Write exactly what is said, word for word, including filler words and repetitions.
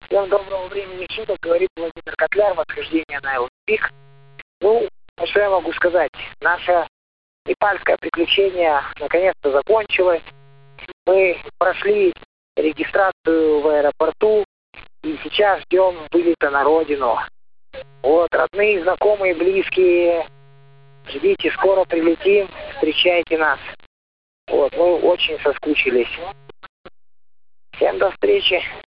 Всем доброго времени суток, говорит Владимир Котляр, восхождение на Эльбрус Пик. Ну, что я могу сказать? Наше непальское приключение наконец-то закончилось. Мы прошли регистрацию в аэропорту и сейчас ждем вылета на родину. Вот, родные, знакомые, близкие, ждите, скоро прилетим, встречайте нас. Вот, мы очень соскучились. Всем до встречи.